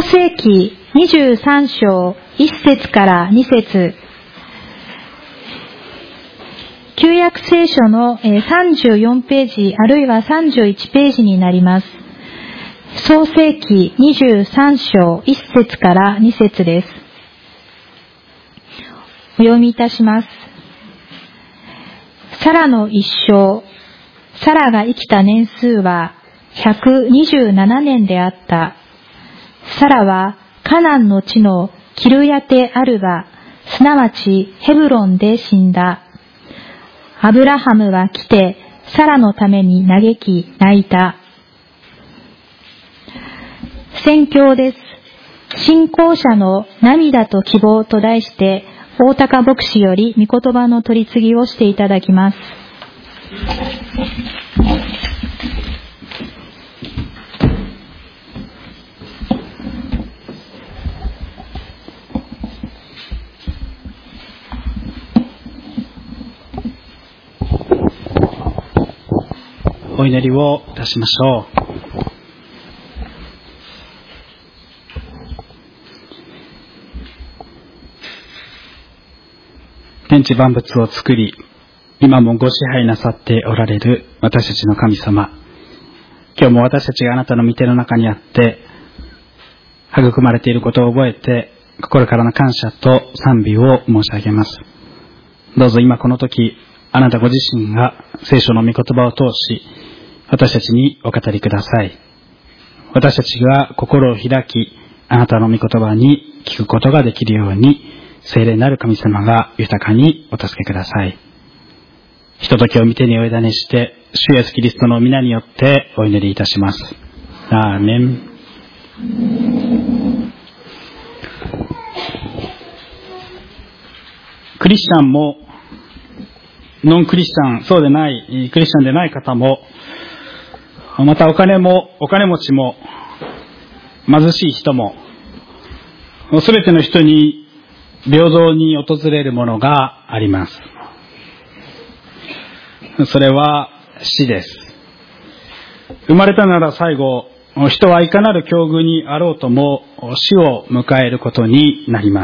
世記23章1節から2節、旧約聖書の34ページあるいは31ページになります。創世記23章1節から2節です。お読みいたします。サラの一生、サラが生きた年数は127年であった。サラはカナンの地のキルヤテアルバ、すなわちヘブロンで死んだ。アブラハムは来てサラのために嘆き泣いた。宣教です。信仰者の涙と希望と題して大高牧師より御言葉の取り次ぎをしていただきます。 お祈りをいたしましょう。天地万物を作り、今もご支配なさっておられる私たちの神様、今日も私たちがあなたの御手の中にあって育まれていることを覚えて、心からの感謝と賛美を申し上げます。どうぞ今この時、あなたご自身が聖書の御言葉を通し、私たちにお語りください。私たちが心を開き、あなたの御言葉に聞くことができるように、聖霊なる神様が豊かにお助けください。ひとときを御手にお委ねして、主イエスキリストの皆によってお祈りいたします。アーメン。クリスチャンもノンクリスチャン、そうでないクリスチャンでない方も、またお金持ちも貧しい人も、すべての人に平等に訪れるものがあります。それは死です。生まれたなら最後、人はいかなる境遇にあろうとも死を迎えることになります。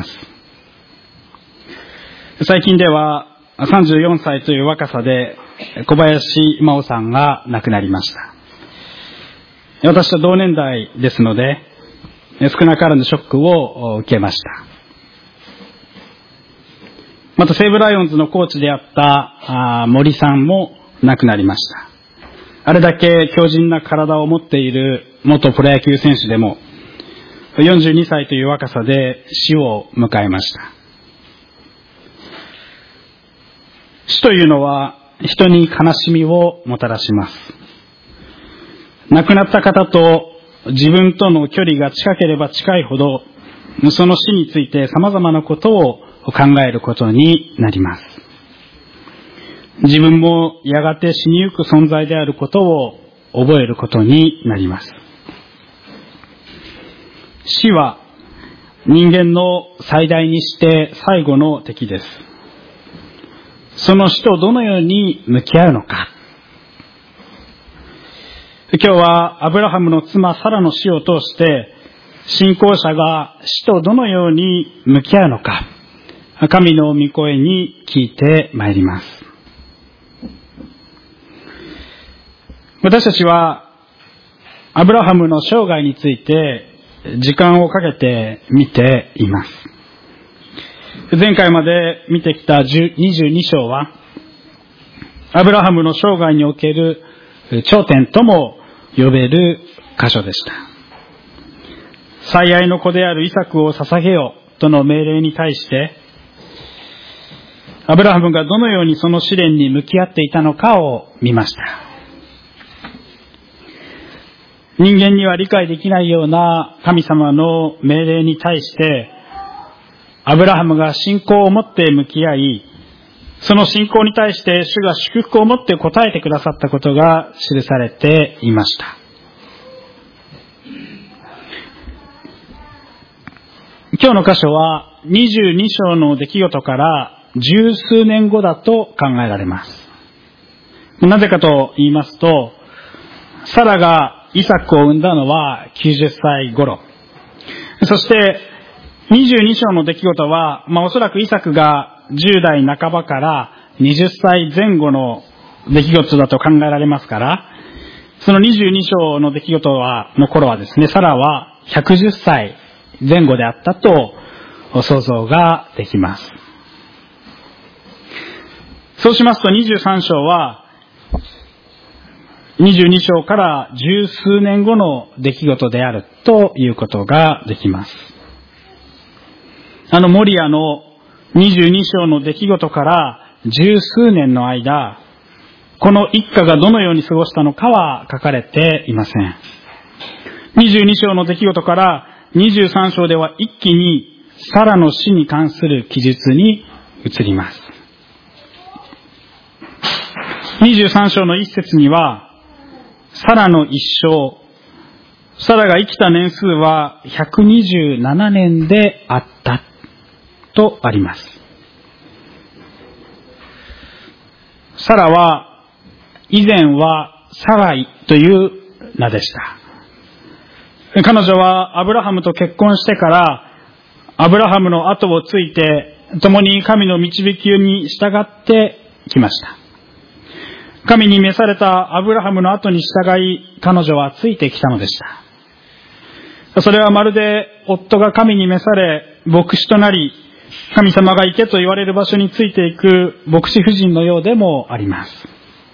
最近では34歳という若さで小林真央さんが亡くなりました。私と同年代ですので、少なからぬショックを受けました。また西武ライオンズのコーチであった森さんも亡くなりました。あれだけ強靭な体を持っている元プロ野球選手でも42歳という若さで死を迎えました。死というのは人に悲しみをもたらします。亡くなった方と自分との距離が近ければ近いほど、その死について様々なことを考えることになります。自分もやがて死にゆく存在であることを覚えることになります。死は人間の最大にして最後の敵です。その死とどのように向き合うのか。今日はアブラハムの妻サラの死を通して、信仰者が死とどのように向き合うのか、神の御声に聞いてまいります。私たちはアブラハムの生涯について時間をかけて見ています。前回まで見てきた22章はアブラハムの生涯における頂点とも呼べる箇所でした。最愛の子であるイサクを捧げよとの命令に対してアブラハムがどのようにその試練に向き合っていたのかを見ました。人間には理解できないような神様の命令に対してアブラハムが信仰を持って向き合い、その信仰に対して主が祝福を持って答えてくださったことが記されていました。今日の箇所は22章の出来事から十数年後だと考えられます。なぜかと言いますと、サラがイサクを産んだのは90歳頃。 そして22章の出来事は、おそらくイサクが10代半ばから20歳前後の出来事だと考えられますから、その22章の出来事の頃はですね、サラは110歳前後であったと想像ができます。そうしますと23章は22章から十数年後の出来事であるということができます。モリアの22章の出来事から十数年の間、この一家がどのように過ごしたのかは書かれていません。22章の出来事から23章では一気にサラの死に関する記述に移ります。23章の一節には、サラの一生、サラが生きた年数は127年であったとあります。サラは以前はサライという名でした。彼女はアブラハムと結婚してからアブラハムの後をついて共に神の導きに従ってきました。神に召されたアブラハムの後に従い、彼女はついてきたのでした。それはまるで夫が神に召され、牧師となり、神様が行けと言われる場所についていく牧師夫人のようでもあります。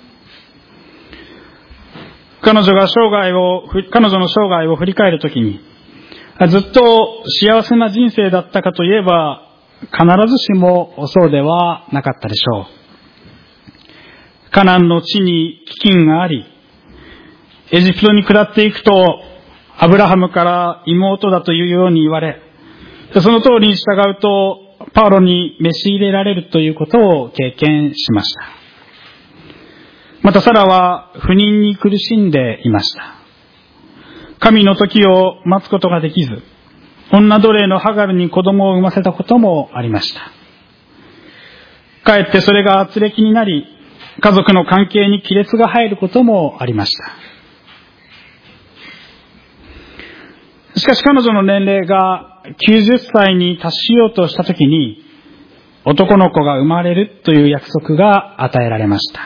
彼女の生涯を振り返るときに、ずっと幸せな人生だったかといえば、必ずしもそうではなかったでしょう。カナンの地に飢饉があり、エジプトに下っていくと、アブラハムから妹だというように言われ、その通りに従うと、パウロに召し入れられるということを経験しました。またサラは不妊に苦しんでいました。神の時を待つことができず、女奴隷のハガルに子供を産ませたこともありました。かえってそれが軋轢になり、家族の関係に亀裂が入ることもありました。しかし彼女の年齢が90歳に達しようとしたときに、男の子が生まれるという約束が与えられました。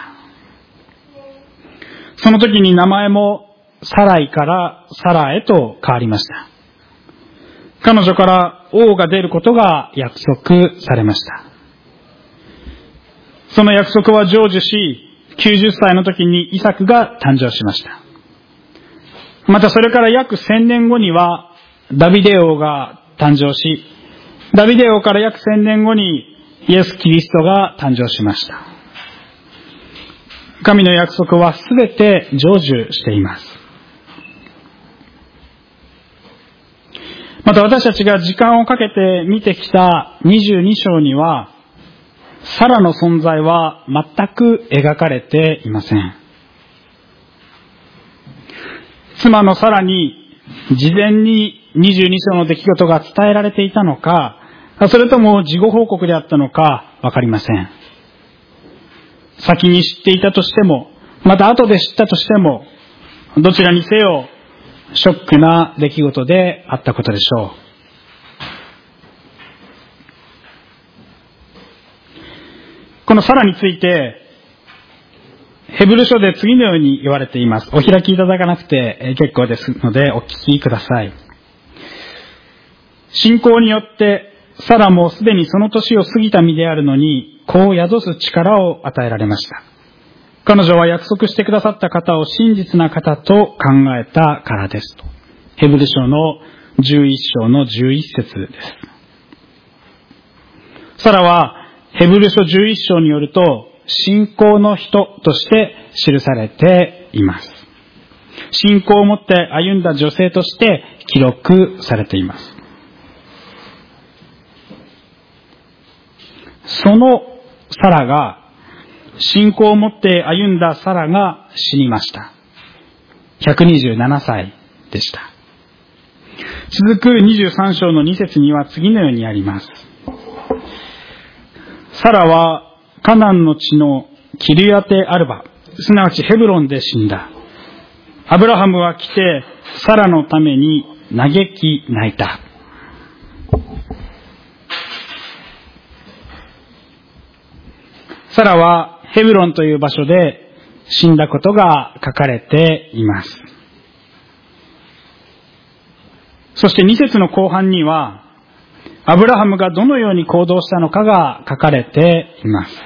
その時に名前もサライからサラへと変わりました。彼女から王が出ることが約束されました。その約束は成就し、90歳の時にイサクが誕生しました。またそれから約1000年後にはダビデ王が誕生し、ダビデ王から約1000年後にイエス・キリストが誕生しました。神の約束はすべて成就しています。また私たちが時間をかけて見てきた22章には、サラの存在は全く描かれていません。妻のサラに事前に22章の出来事が伝えられていたのか、それとも事後報告であったのかわかりません。先に知っていたとしても、また後で知ったとしても、どちらにせよショックな出来事であったことでしょう。このサラについて、ヘブル書で次のように言われています。お開きいただかなくて結構ですのでお聞きください。信仰によってサラもすでにその年を過ぎた身であるのに、子を宿す力を与えられました。彼女は約束してくださった方を真実な方と考えたからですと。ヘブル書の11章の11節です。サラはヘブル書11章によると、信仰の人として記されています。信仰を持って歩んだ女性として記録されています。そのサラが、信仰を持って歩んだサラが死にました。127歳でした。続く23章の2節には次のようにあります。サラはカナンの地のキルヤテアルバ、すなわちヘブロンで死んだ。アブラハムは来てサラのために嘆き泣いた。 サラはヘブロンという場所で死んだことが書かれています。そして2節の後半には、アブラハムがどのように行動したのかが書かれています。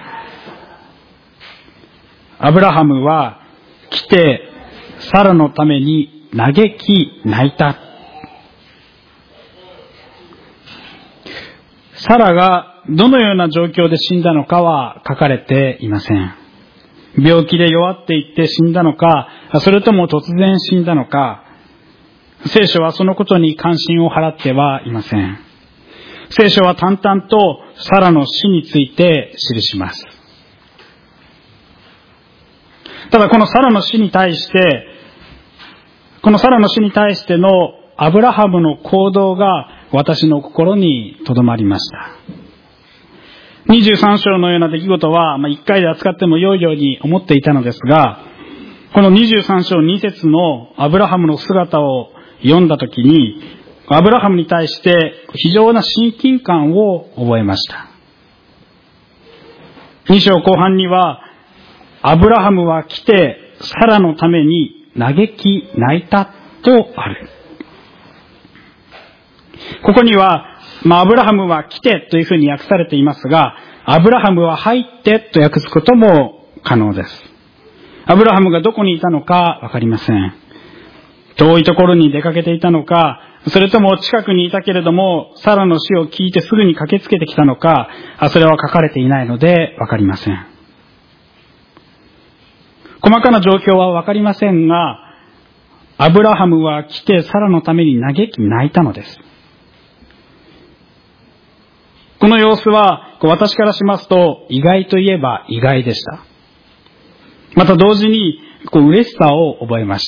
アブラハムは来てサラのために嘆き泣いた。サラがどのような状況で死んだのかは書かれていません。病気で弱っていって死んだのか、それとも突然死んだのか、聖書はそのことに関心を払ってはいません。聖書は淡々とサラの死について記します。ただこのサラの死に対してのアブラハムの行動が私の心に留まりました。23章のような出来事は、1回で扱っても良いように思っていたのですが、この23章2節のアブラハムの姿を読んだときに、アブラハムに対して非常な親近感を覚えました。2章後半には、アブラハムは来てサラのために嘆き泣いたとある。ここには、アブラハムは来てというふうに訳されていますが、アブラハムは入ってと訳すことも可能です。アブラハムがどこにいたのかわかりません。遠いところに出かけていたのか、それとも近くにいたけれども、サラの死を聞いてすぐに駆けつけてきたのか、それは書かれていないのでわかりません。細かな状況はわかりませんが、アブラハムは来てサラのために嘆き泣いたのです。この様子は私からしますと意外といえば意外でした。また同時に嬉しさを覚えました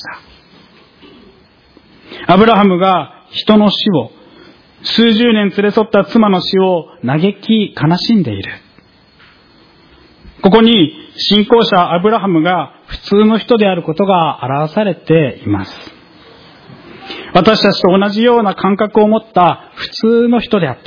。アブラハムが人の死を、数十年連れ添った妻の死を嘆き悲しんでいる。ここに信仰者アブラハムが普通の人であることが表されています。私たちと同じような感覚を持った普通の人であった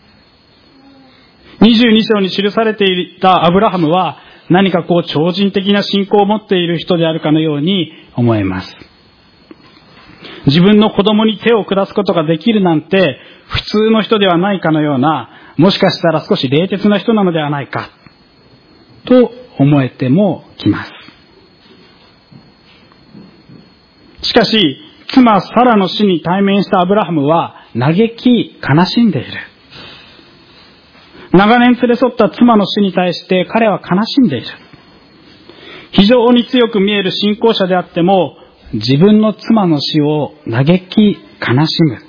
。22章に記されていたアブラハムは何か超人的な信仰を持っている人であるかのように思えます。自分の子供に手を下すことができるなんて普通の人ではないかのような、もしかしたら少し冷徹な人なのではないかと思えてもきます。しかし妻サラの死に対面したアブラハムは嘆き悲しんでいる。長年連れ添った妻の死に対して彼は悲しんでいる。非常に強く見える信仰者であっても、自分の妻の死を嘆き悲しむ。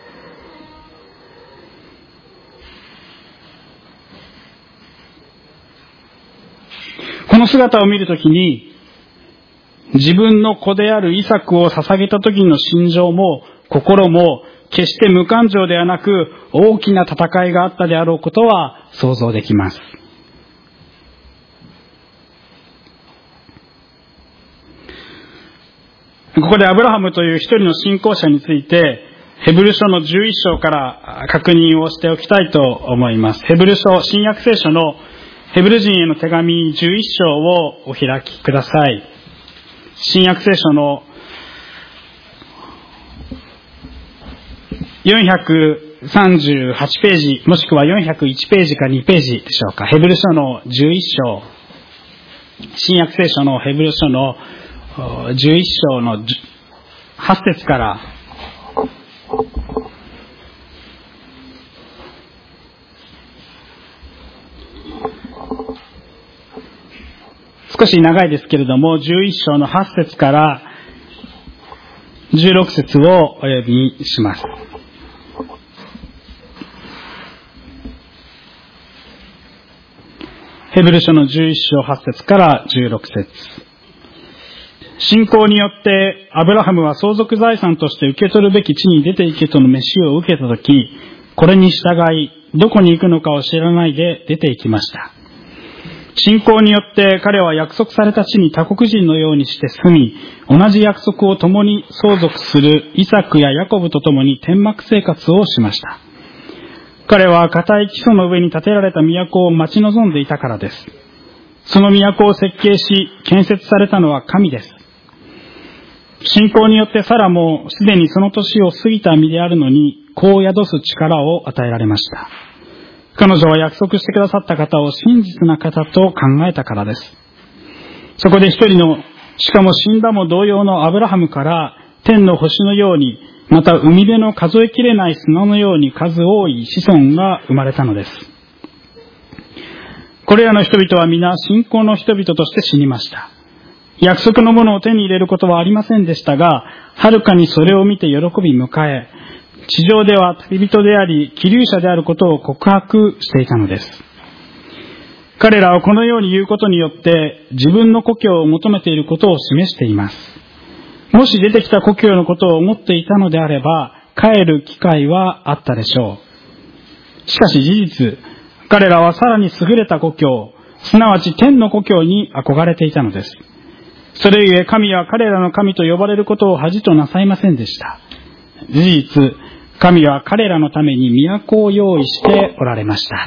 この姿を見るときに、自分の子であるイサクを捧げた時の心情も心も決して無感情ではなく、大きな戦いがあったであろうことは想像できます。ここでアブラハムという一人の信仰者について、ヘブル書の11章から確認をしておきたいと思います。ヘブル書、新約聖書のヘブル人への手紙11章をお開きください。新約聖書の438ページ、もしくは401ページか2ページでしょうか。ヘブル書の11章、新約聖書のヘブル書の11章の8節から少し長いですけれども、11章の8節から16節をお読みします。ヘブル書の11章8節から16節。信仰によってアブラハムは相続財産として受け取るべき地に出て行けとの召しを受けたとき、これに従い、どこに行くのかを知らないで出て行きました。信仰によって彼は約束された地に他国人のようにして住み、同じ約束を共に相続するイサクやヤコブと共に天幕生活をしました。彼は固い基礎の上に建てられた都を待ち望んでいたからです。 その都を設計し、建設されたのは神です。信仰によってサラもすでにその年を過ぎた身であるのに、子を宿す力を与えられました。彼女は約束してくださった方を真実な方と考えたからです。そこで一人の、しかも死んだも同様のアブラハムから天の星のように、また海辺の数えきれない砂のように数多い子孫が生まれたのです。これらの人々は皆信仰の人々として死にました。約束のものを手に入れることはありませんでしたが、はるかにそれを見て喜び迎え、地上では旅人であり、寄留者であることを告白していたのです。彼らはこのように言うことによって、自分の故郷を求めていることを示しています。もし出てきた故郷のことを思っていたのであれば、帰る機会はあったでしょう。しかし事実、彼らはさらに優れた故郷、すなわち天の故郷に憧れていたのです。それゆえ神は彼らの神と呼ばれることを恥となさいませんでした。事実、神は彼らのために都を用意しておられました。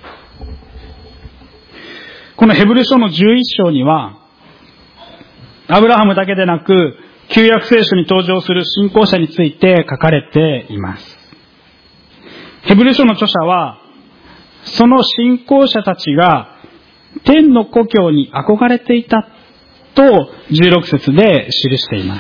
このヘブル書の11章には、アブラハムだけでなく、旧約聖書に登場する信仰者について書かれています。ヘブル書の著者は、その信仰者たちが天の故郷に憧れていたと16節で記しています。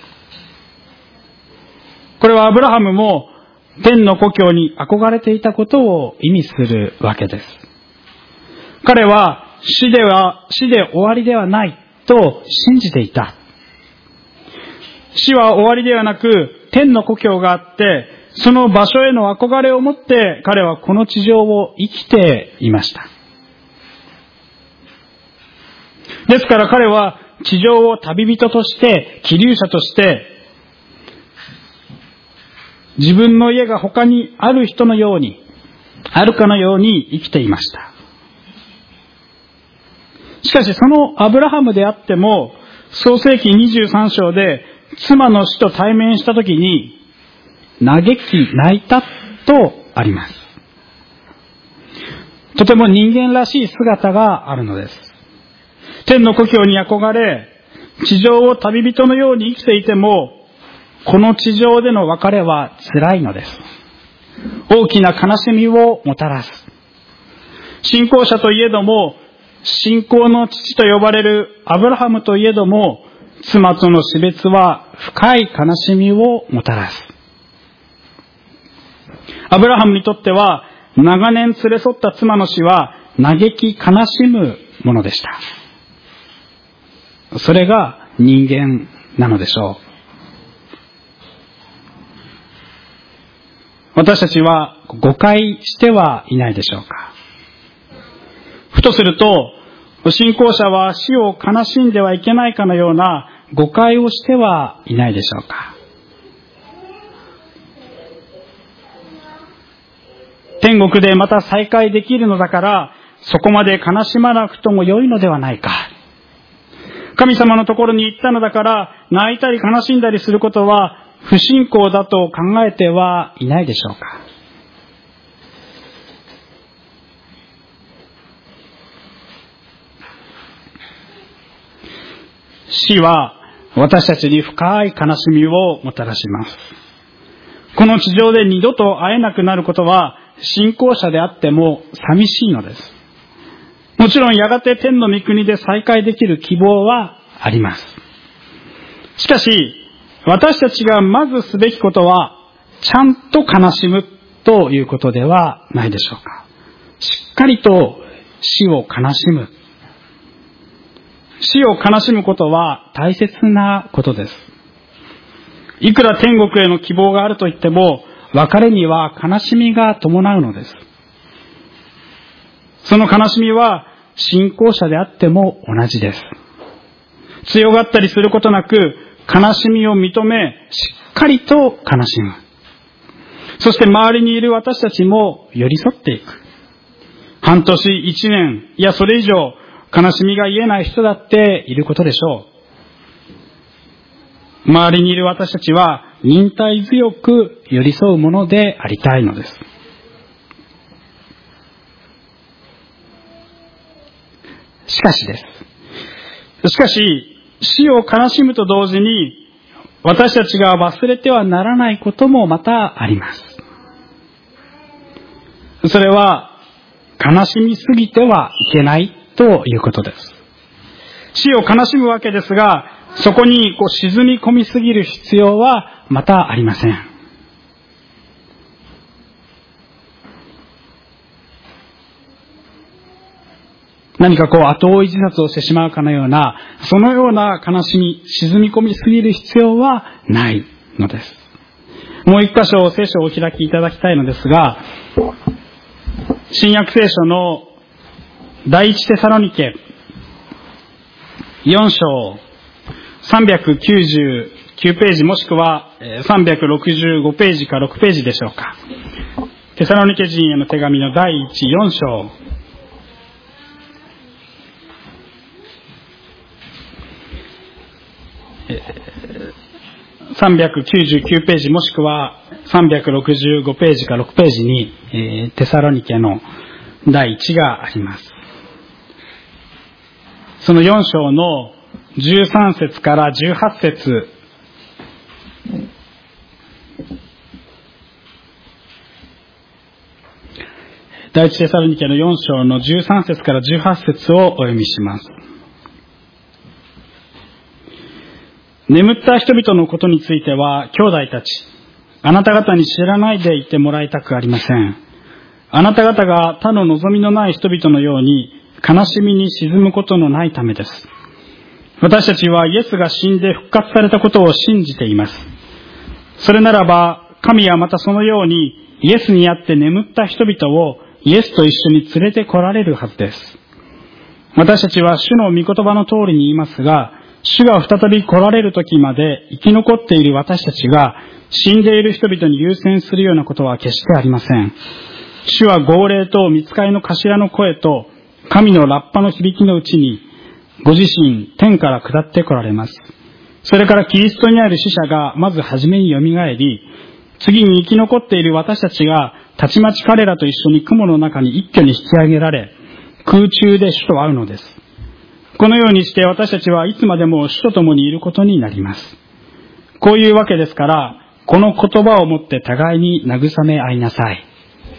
これはアブラハムも天の故郷に憧れていたことを意味するわけです。彼は死で終わりではないと信じていた。死は終わりではなく天の故郷があって、その場所への憧れを持って彼はこの地上を生きていました。ですから彼は地上を旅人として、寄留者として、自分の家が他にある人のように、あるかのように生きていました。しかしそのアブラハムであっても、創世記23章で妻の死と対面したときに、嘆き泣いたとあります。とても人間らしい姿があるのです。天の故郷に憧れ、地上を旅人のように生きていても、この地上での別れは辛いのです。大きな悲しみをもたらす。信仰者といえども、信仰の父と呼ばれるアブラハムといえども、妻との死別は深い悲しみをもたらす。アブラハムにとっては、長年連れ添った妻の死は嘆き悲しむものでした。それが人間なのでしょう。私たちは誤解してはいないでしょうか。ふとすると、信仰者は死を悲しんではいけないかのような誤解をしてはいないでしょうか。天国でまた再会できるのだから、そこまで悲しまなくとも良いのではないか。神様のところに行ったのだから、泣いたり悲しんだりすることは不信仰だと考えてはいないでしょうか。死は私たちに深い悲しみをもたらします。この地上で二度と会えなくなることは信仰者であっても寂しいのです。もちろんやがて天の御国で再会できる希望はあります。しかし私たちがまずすべきことはちゃんと悲しむということではないでしょうか。しっかりと死を悲しむ。死を悲しむことは大切なことです。いくら天国への希望があると言っても、別れには悲しみが伴うのです。その悲しみは信仰者であっても同じです。強がったりすることなく、悲しみを認め、しっかりと悲しむ。そして周りにいる私たちも寄り添っていく。半年、一年、いやそれ以上、悲しみが癒えない人だっていることでしょう。周りにいる私たちは忍耐強く寄り添うものでありたいのです。 しかしです。しかし、死を悲しむと同時に、私たちが忘れてはならないこともまたあります。それは、悲しみすぎてはいけないということです。死を悲しむわけですが、そこに沈み込みすぎる必要はまたありません。何か後追い自殺をしてしまうかのような、そのような悲しみ、沈み込みすぎる必要はないのです。もう一箇所聖書をお開きいただきたいのですが、新約聖書の第一テサロニケ4章399ページもしくは365ページか6ページでしょうか。テサロニケ人への手紙の第4章399ページもしくは365ページか6ページに、テサロニケの第1があります。その4章の13節から18節第一テサロニケの4章の13節から18節をお読みします。眠った人々のことについては、兄弟たち、あなた方に知らないでいてもらいたくありません。あなた方が他の望みのない人々のように悲しみに沈むことのないためです。私たちはイエスが死んで復活されたことを信じています。それならば、神はまたそのようにイエスにあって眠った人々をイエスと一緒に連れて来られるはずです。私たちは主の御言葉の通りに言いますが、主が再び来られる時まで生き残っている私たちが死んでいる人々に優先するようなことは決してありません。主は号令と御使いの頭の声と神のラッパの響きのうちにご自身天から下って来られます。それからキリストにある死者がまず初めによみがえり、次に生き残っている私たちがたちまち彼らと一緒に雲の中に一挙に引き上げられ、空中で主と会うのです。このようにして私たちはいつまでも主と共にいることになります。こういうわけですから、この言葉をもって互いに慰め合いなさい。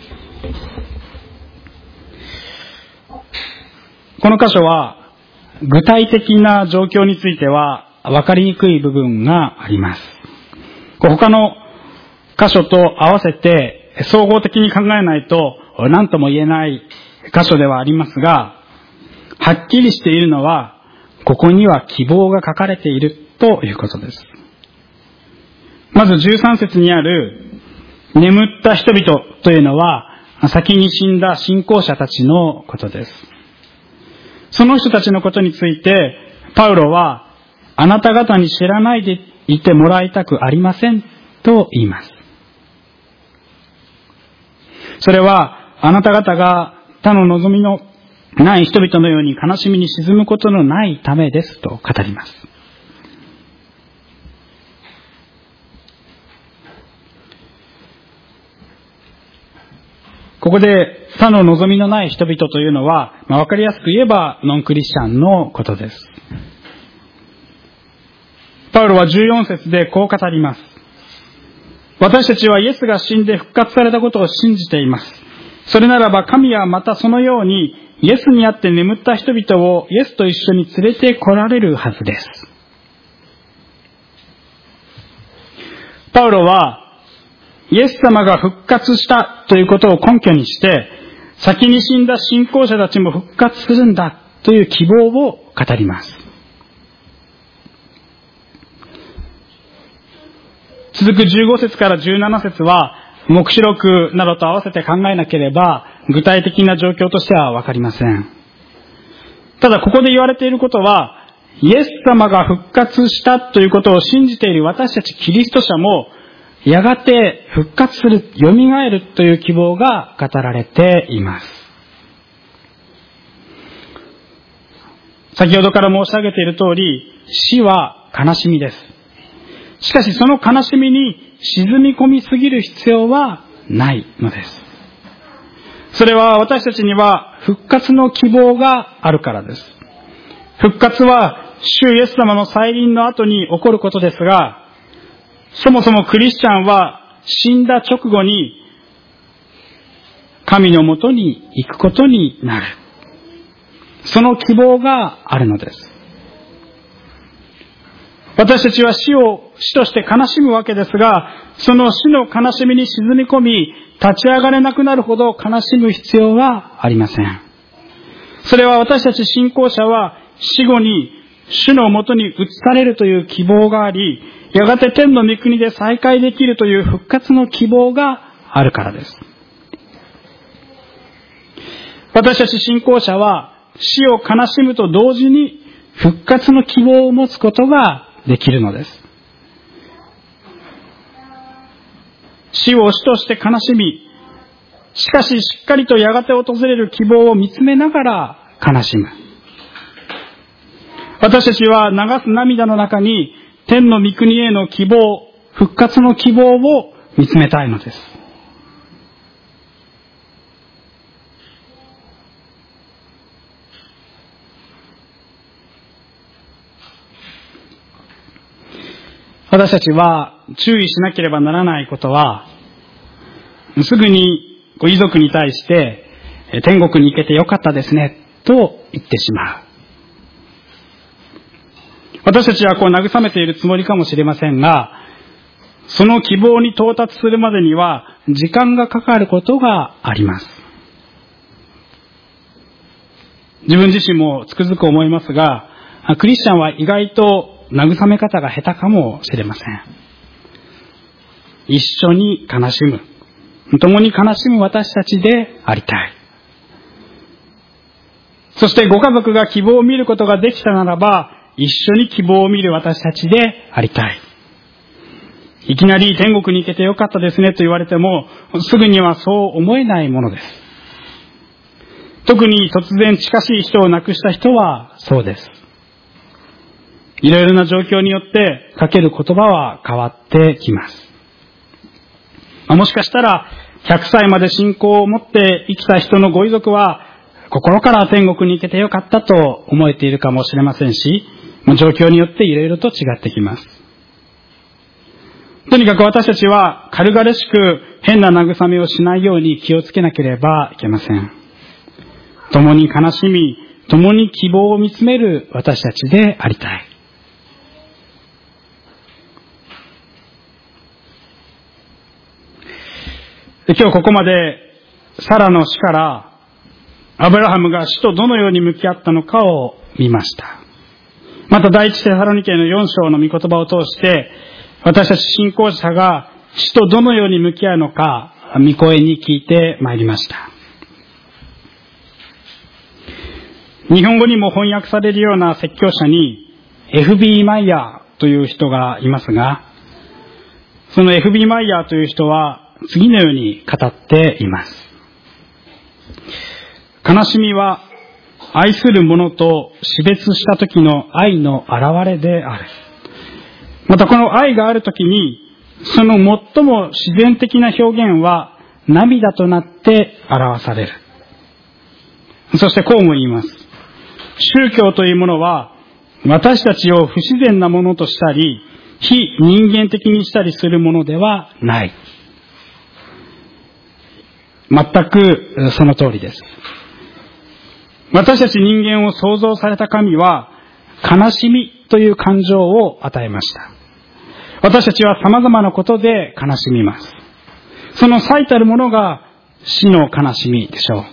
この箇所は具体的な状況については分かりにくい部分があります。他の箇所と合わせて総合的に考えないと何とも言えない箇所ではありますが、はっきりしているのは、ここには希望が書かれているということです。まず13節にある眠った人々というのは、先に死んだ信仰者たちのことです。その人たちのことについて、パウロは、あなた方に知らないでいてもらいたくありませんと言います。それは、あなた方が他の望みのない人々のように悲しみに沈むことのないためですと語ります。ここで他の望みのない人々というのは、わかりやすく言えばノンクリスチャンのことです。パウロは14節でこう語ります。私たちはイエスが死んで復活されたことを信じています。それならば神はまたそのようにイエスにあって眠った人々をイエスと一緒に連れて来られるはずです。パウロはイエス様が復活したということを根拠にして、先に死んだ信仰者たちも復活するんだという希望を語ります。続く15節から17節は、黙示録などと合わせて考えなければ、具体的な状況としてはわかりません。ただここで言われていることは、イエス様が復活したということを信じている私たちキリスト者も、やがて復活する、蘇るという希望が語られています。先ほどから申し上げている通り、死は悲しみです。しかしその悲しみに沈み込みすぎる必要はないのです。 それは私たちには復活の希望があるからです。復活は主イエス様の再臨の後に起こることですが、そもそもクリスチャンは死んだ直後に神のもとに行くことになる。その希望があるのです。私たちは死として悲しむわけですが、その死の悲しみに沈み込み、立ち上がれなくなるほど悲しむ必要はありません。それは私たち信仰者は死後に主のもとに移されるという希望があり、やがて天の御国で再会できるという復活の希望があるからです。私たち信仰者は死を悲しむと同時に復活の希望を持つことができるのです。死を死として悲しみ、しかししっかりとやがて訪れる希望を見つめながら悲しむ。私たちは流す涙の中に天の御国への希望、復活の希望を見つめたいのです。私たちは注意しなければならないことは、すぐにご遺族に対して天国に行けてよかったですねと言ってしまう。私たちは慰めているつもりかもしれませんが、その希望に到達するまでには時間がかかることがあります。自分自身もつくづく思いますが、クリスチャンは意外と慰め方が下手かもしれません。一緒に悲しむ。共に悲しむ私たちでありたい。そしてご家族が希望を見ることができたならば、一緒に希望を見る私たちでありたい。いきなり天国に行けてよかったですねと言われても、すぐにはそう思えないものです。特に突然近しい人を亡くした人はそうです。いろいろな状況によってかける言葉は変わってきます。もしかしたら100歳まで信仰を持って生きた人のご遺族は心から天国に行けてよかったと思えているかもしれませんし、状況によっていろいろと違ってきます。とにかく私たちは軽々しく変な慰めをしないように気をつけなければいけません。共に悲しみ、共に希望を見つめる私たちでありたい。今日ここまでサラの死からアブラハムが死とどのように向き合ったのかを見ました。また第一テサロニケの4章の御言葉を通して私たち信仰者が死とどのように向き合うのか御声に聞いてまいりました。日本語にも翻訳されるような説教者に F.B. マイヤーという人がいますが、その F.B. マイヤーという人は次のように語っています。悲しみは愛する者と死別した時の愛の現れである。またこの愛がある時にその最も自然的な表現は涙となって表される。そしてこうも言います。宗教というものは私たちを不自然なものとしたり非人間的にしたりするものではない。全くその通りです。私たち人間を創造された神は悲しみという感情を与えました。私たちは様々なことで悲しみます。その最たるものが死の悲しみでしょう。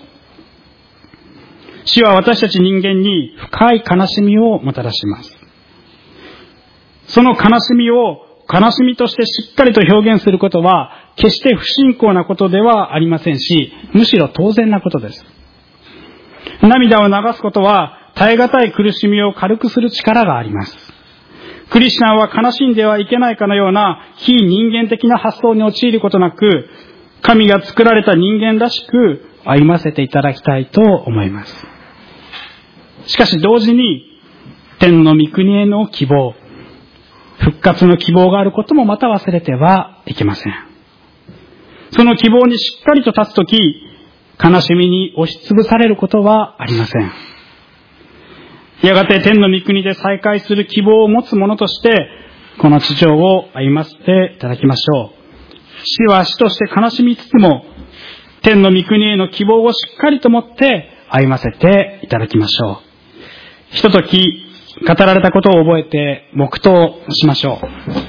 死は私たち人間に深い悲しみをもたらします。その悲しみを悲しみとしてしっかりと表現することは決して不信仰なことではありませんし、むしろ当然なことです。涙を流すことは耐え難い苦しみを軽くする力があります。クリスチャンは悲しんではいけないかのような非人間的な発想に陥ることなく、神が作られた人間らしく歩ませていただきたいと思います。しかし同時に天の御国への希望、復活の希望があることもまた忘れてはいけません。その希望にしっかりと立つとき、 悲しみに押しつぶされることはありません。やがて天の御国で再会する希望を持つ者として、この地上を歩ませていただきましょう。死は死として悲しみつつも、天の御国への希望をしっかりと持って歩ませていただきましょう。ひととき語られたことを覚えて黙祷しましょう。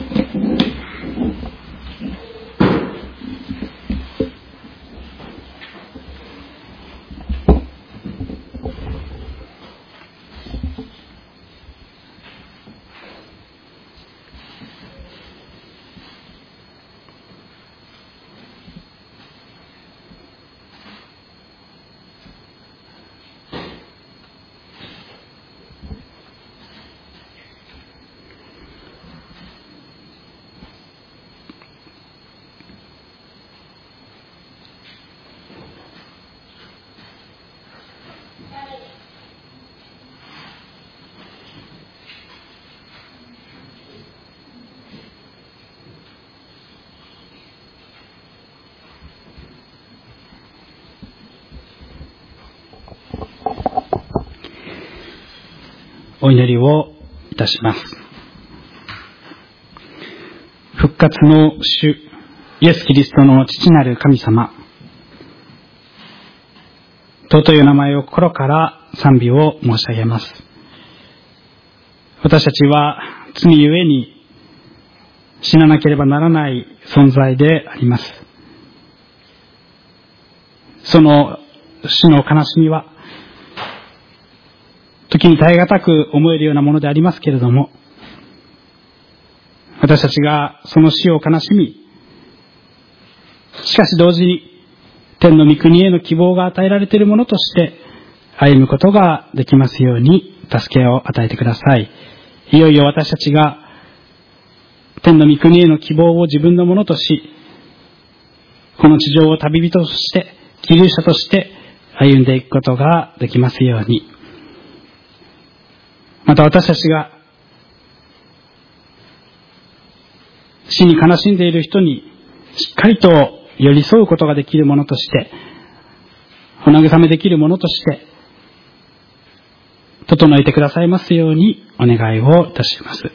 お祈りをいたします。復活の主イエス・キリストの父なる神様、尊いお名前を心から賛美を申し上げます。私たちは罪ゆえに死ななければならない存在であります。その死の悲しみは時に耐え難く思えるようなものでありますけれども、私たちがその死を悲しみ、しかし同時に天の御国への希望が与えられているものとして歩むことができますように助けを与えてください。いよいよ私たちが天の御国への希望を自分のものとし、この地上を旅人として、希留者として歩んでいくことができますように。また私たちが死に悲しんでいる人にしっかりと寄り添うことができるものとして、お慰めできるものとして整えてくださいますようにお願いをいたします。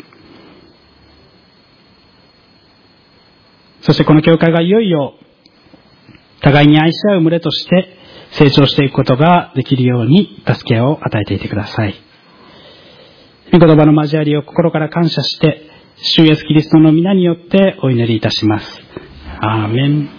そしてこの教会がいよいよ互いに愛し合う群れとして成長していくことができるように助けを与えていてください。御言葉の交わりを心から感謝して、主イエスキリストの皆によってお祈りいたします。アーメン。